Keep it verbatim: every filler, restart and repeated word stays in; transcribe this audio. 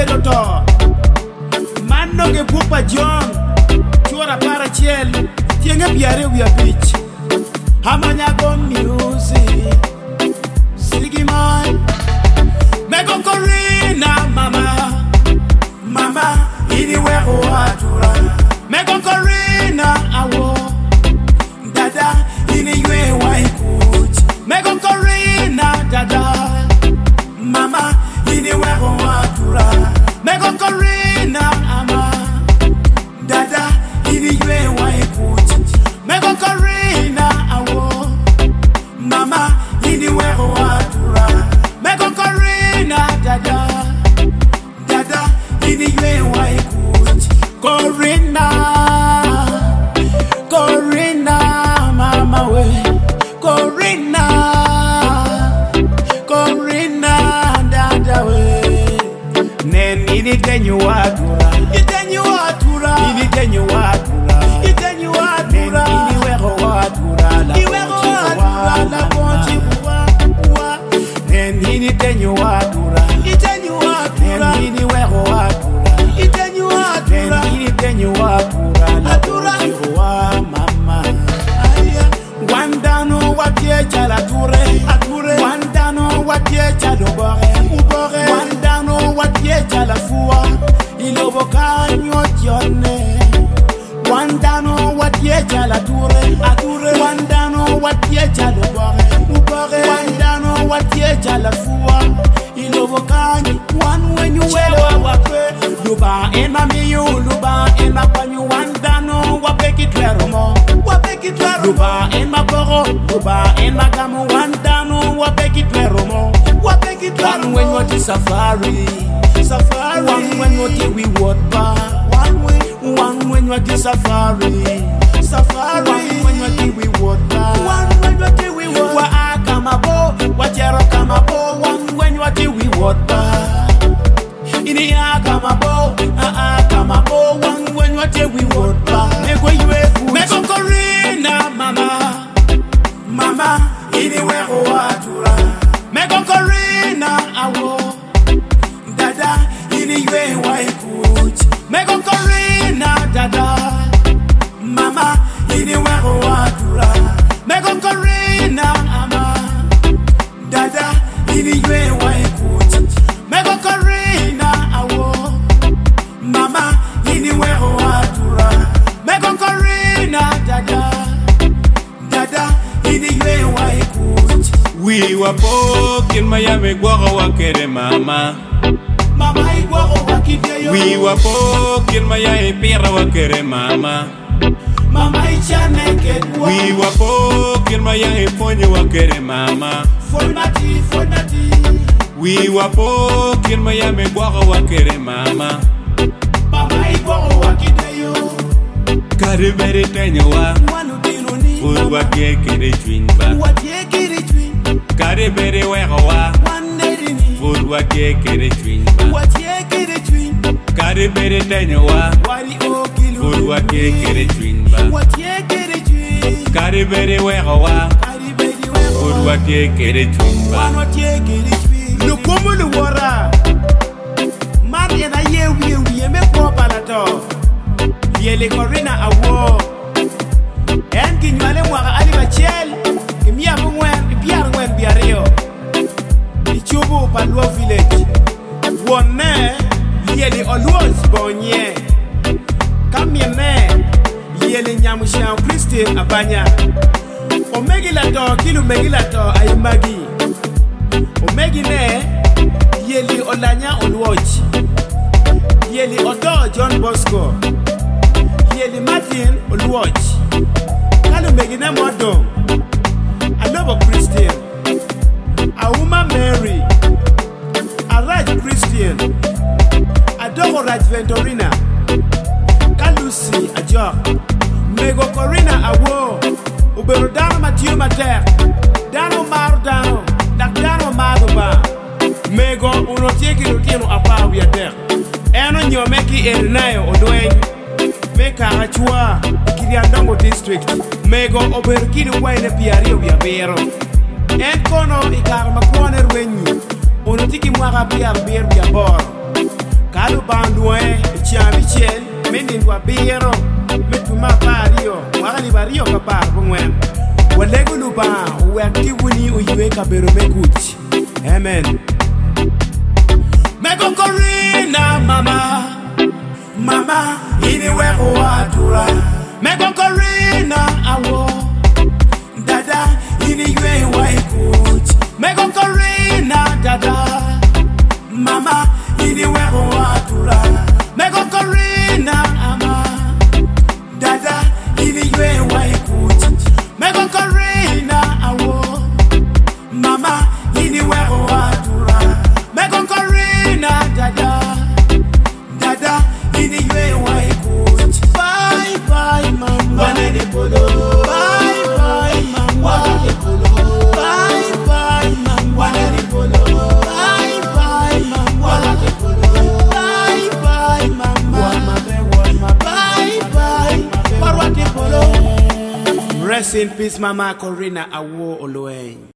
bedo to Mano ge pupa John Chora para chiel Tienge biare wia bitch Hamanya go music Sigi man Mego Corina mama Mama ini weko watura Mego Corina awo Dada ini ywe waikuch Mego Corina dada Mama ini weko watura Mego Corina ama Dada ini ywe waikuch Mego Corina awo Mama ini weko watura Mego Corina dada Dada ini ywe waikuch Corina Corina mama we Corina Corina dada we Nen ini tenyu watura Itenyu watura Ini tenyu watura Itenyu watura Ini weko watura Iweko watura La ponchi wa Nen ini tenyu watura Itenyu watura Nen ini weko watura Itenyu watura Nen ini tenyu watura La ponchi wa mama Wandano watie chala ture Ature Wandano watie chalo bore Ubore Wandano watie chala fuwa Ilobo kanyo tione Wandano watie chala ture Ature Wandano watie chalo bore Ubore Wandano watie chala fuwa Ilobo kanyo One when you wear wakwe Luba ena miyu Luba ena panyu Wandano wapeki tweromo Wapeki tweromo Luba ena boro Luba ena gamu Wandano wapeki tweromo Wapeki tweromo One when you di safari Safari One when you di we walk bar One when One when you di safari Safari One when you di we walk bar One when you di we walk Wa akamabo Wa jero kamabo One when you di we walk bar Ini akamabo Akamabo One when you di we walk bar Nego yue fuji Nego Corina mama Mama Ini weko watura Nego Corina awo Dada Ini yue waikuch Nego Corina dada Mama Ini weko watura Nego Corina ama Dada Ini yue waikuch Nego Corina awo Mama Ini weko watura Nego Corina dada Dada Ini yue waikuch We wapo kin mayame gwara wakere mama Mama igwaro wakideyo We wapo kin mayae pira wakere mama Mama ichane kedwa We wapo kin mayae ponye wakere mama Fonati fonati We wapo kin mayame gwara wakere mama Mama igwaro wakideyo Kare bere tenyo wa Wanu dinoni Fur wake kere chwinba Watie kiri chwin Kare bere weko wa Wanedini Fur wake kere chwinba Watie kiri chwin Kare bere tenyo wa Wari o kilu Fur wake kere chwinba Watie kiri chwin Kare bere weko wa Kari bedi weko Fur wake kere chwinba Wanotie kiri chwin Lukumu luwara Man ena ye wiye wiye me kwa palato Yele Corina awo En kinywale mwaka ali bachiel Kimia mwen biar mwen biario Ichubu Palua village Wone Yele Oluos bonye Kamyene Yele Nyamushan Christine Abanya Omegi lato kilu megi lato ayimagi Omegi ne Yele Olanya Oluoch Yele Odo John Bosco Yele Martin Oluoch Kalu megi ne modong Anobo Christian Auma Mary Araj Christian Adogo Raj Ventorina Kalusi Ajok Mego Corina Awo Ubero Dano Mathieu Mater Dano Maru Dano Dak Dano Maru Ba Mego Unotieki Lutino Apa Wiater Eno Nyomeki Erinayo Odwen Meka Achua Kiriandongo District Mego Oberkini Wayne Piario Viabero En kono ikar makwane rwenyu Unotiki mwaka biar biar biabor Alu bandwe Chiami chien Mendin wa biro Metuma pario Wakani bario kapar bungwen Walegu lupa Uwekti wuni uywe kabero mekuchi Amen Meko korina mama Mama ini weko watura Meko korina awo Dada ini ywe waikuchi Meko korina dada Mama ini weko watura Meko korina ama Dada ini ywe waikuchi Meko korina awo Mama ini weko watura Meko korina dada Dada ini ywe waikuchi Bye bye mama Wanene polo Bye bye mama Wanene polo Bye bye mama Wanene polo Bye bye mama Wanene polo Bye bye mama Wamabe wama Bye bye Wanene polo Rest in peace Mama Corina Awo Oloeng.